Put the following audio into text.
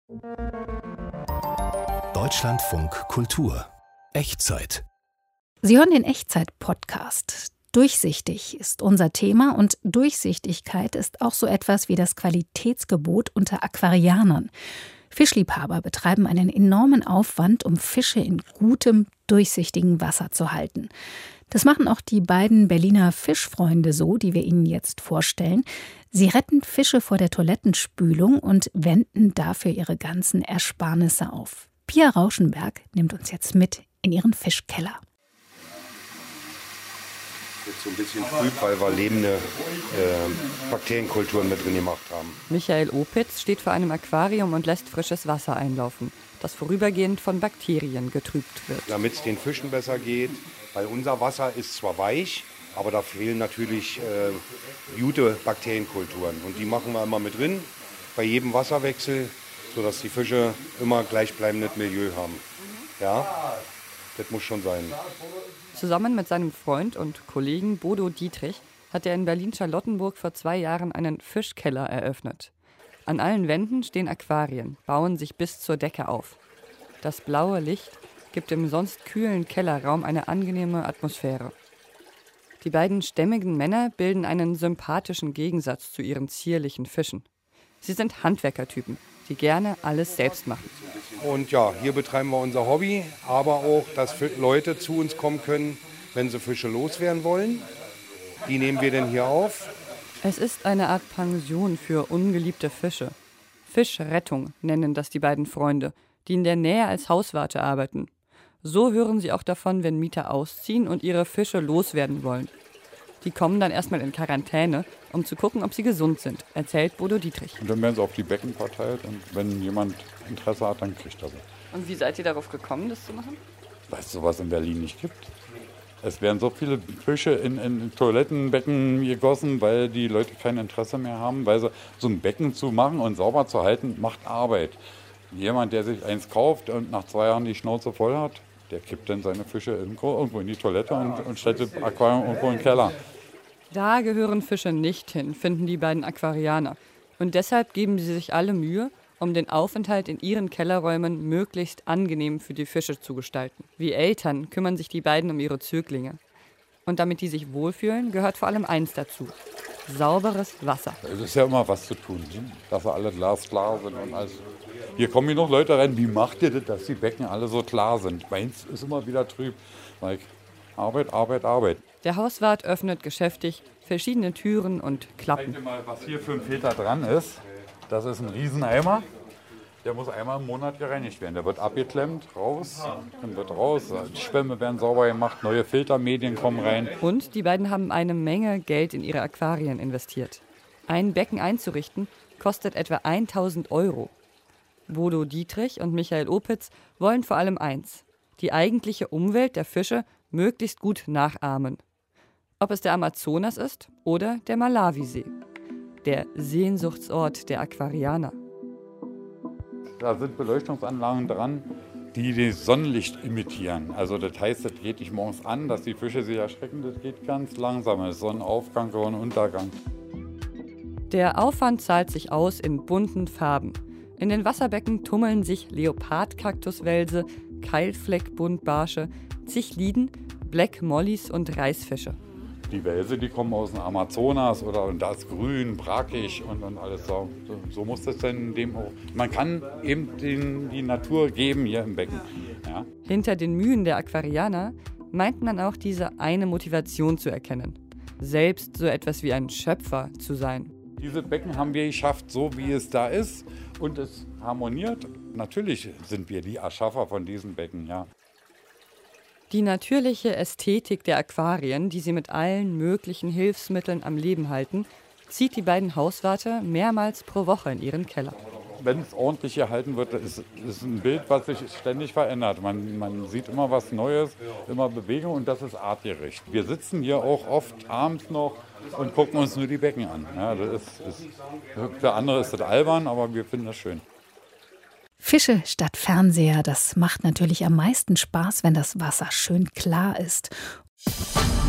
Deutschlandfunk Kultur. Echtzeit. Sie hören den Echtzeit-Podcast. Durchsichtig ist unser Thema und Durchsichtigkeit ist auch so etwas wie das Qualitätsgebot unter Aquarianern. Fischliebhaber betreiben einen enormen Aufwand, um Fische in gutem, durchsichtigem Wasser zu halten. Das machen auch die beiden Berliner Fischfreunde so, die wir Ihnen jetzt vorstellen. Sie retten Fische vor der Toilettenspülung und wenden dafür ihre ganzen Ersparnisse auf. Pia Rauschenberg nimmt uns jetzt mit in ihren Fischkeller. Jetzt so ein bisschen trüb, weil wir lebende Bakterienkulturen mit drin gemacht haben. Michael Opitz steht vor einem Aquarium und lässt frisches Wasser einlaufen, das vorübergehend von Bakterien getrübt wird. Damit es den Fischen besser geht, weil unser Wasser ist zwar weich, aber da fehlen natürlich gute Bakterienkulturen. Und die machen wir immer mit drin, bei jedem Wasserwechsel, sodass die Fische immer gleichbleibendes Milieu haben. Ja, das muss schon sein. Zusammen mit seinem Freund und Kollegen Bodo Dietrich hat er in Berlin-Charlottenburg vor 2 Jahren einen Fischkeller eröffnet. An allen Wänden stehen Aquarien, bauen sich bis zur Decke auf. Das blaue Licht gibt dem sonst kühlen Kellerraum eine angenehme Atmosphäre. Die beiden stämmigen Männer bilden einen sympathischen Gegensatz zu ihren zierlichen Fischen. Sie sind Handwerkertypen, die gerne alles selbst machen. Und ja, hier betreiben wir unser Hobby, aber auch, dass Leute zu uns kommen können, wenn sie Fische loswerden wollen. Die nehmen wir dann hier auf. Es ist eine Art Pension für ungeliebte Fische. Fischrettung nennen das die beiden Freunde, die in der Nähe als Hauswarte arbeiten. So hören sie auch davon, wenn Mieter ausziehen und ihre Fische loswerden wollen. Die kommen dann erstmal in Quarantäne, um zu gucken, ob sie gesund sind, erzählt Bodo Dietrich. Und dann werden sie auf die Becken verteilt und wenn jemand Interesse hat, dann kriegt er sie. Und wie seid ihr darauf gekommen, das zu machen? Weil es sowas in Berlin nicht gibt. Es werden so viele Fische in Toilettenbecken gegossen, weil die Leute kein Interesse mehr haben. Weil so ein Becken zu machen und sauber zu halten, macht Arbeit. Jemand, der sich eins kauft und nach 2 Jahren die Schnauze voll hat, der kippt dann seine Fische irgendwo in die Toilette und stellt das Aquarium irgendwo in den Keller. Da gehören Fische nicht hin, finden die beiden Aquarianer. Und deshalb geben sie sich alle Mühe, um den Aufenthalt in ihren Kellerräumen möglichst angenehm für die Fische zu gestalten. Wie Eltern kümmern sich die beiden um ihre Zöglinge. Und damit die sich wohlfühlen, gehört vor allem eins dazu: sauberes Wasser. Es ist ja immer was zu tun, dass sie alle glasklar sind und alles. Hier kommen noch Leute rein, wie macht ihr das, dass die Becken alle so klar sind? Meins ist immer wieder trüb. Arbeit, Arbeit, Arbeit. Der Hauswart öffnet geschäftig verschiedene Türen und Klappen. Zeig dir mal, was hier für ein Filter dran ist. Das ist ein Rieseneimer. Der muss einmal im Monat gereinigt werden. Der wird abgeklemmt, raus, dann wird raus. Die Schwämme werden sauber gemacht, neue Filtermedien kommen rein. Und die beiden haben eine Menge Geld in ihre Aquarien investiert. Ein Becken einzurichten kostet etwa 1.000 €. Bodo Dietrich und Michael Opitz wollen vor allem eins: die eigentliche Umwelt der Fische möglichst gut nachahmen. Ob es der Amazonas ist oder der Malawisee, der Sehnsuchtsort der Aquarianer. Da sind Beleuchtungsanlagen dran, die das Sonnenlicht imitieren. Also das heißt, das geht nicht morgens an, dass die Fische sich erschrecken, das geht ganz langsam. Das ist Sonnenaufgang, Sonnenuntergang. Der Aufwand zahlt sich aus in bunten Farben. In den Wasserbecken tummeln sich Leopardkaktuswelse, Keilfleckbuntbarsche, Zichliden, Black Mollies und Reisfische. Die Welse, die kommen aus dem Amazonas und da ist grün, brackig und alles so. So muss das denn dem auch. Man kann eben die Natur geben hier im Becken. Ja. Hinter den Mühen der Aquarianer meint man auch diese eine Motivation zu erkennen: selbst so etwas wie ein Schöpfer zu sein. Diese Becken haben wir geschafft, so wie es da ist, und es harmoniert. Natürlich sind wir die Erschaffer von diesen Becken, ja. Die natürliche Ästhetik der Aquarien, die sie mit allen möglichen Hilfsmitteln am Leben halten, zieht die beiden Hauswarte mehrmals pro Woche in ihren Keller. Wenn es ordentlich gehalten wird, ist ein Bild, was sich ständig verändert. Man sieht immer was Neues, immer Bewegung, und das ist artgerecht. Wir sitzen hier auch oft abends noch und gucken uns nur die Becken an. Ja, für andere ist das albern, aber wir finden das schön. Fische statt Fernseher, das macht natürlich am meisten Spaß, wenn das Wasser schön klar ist.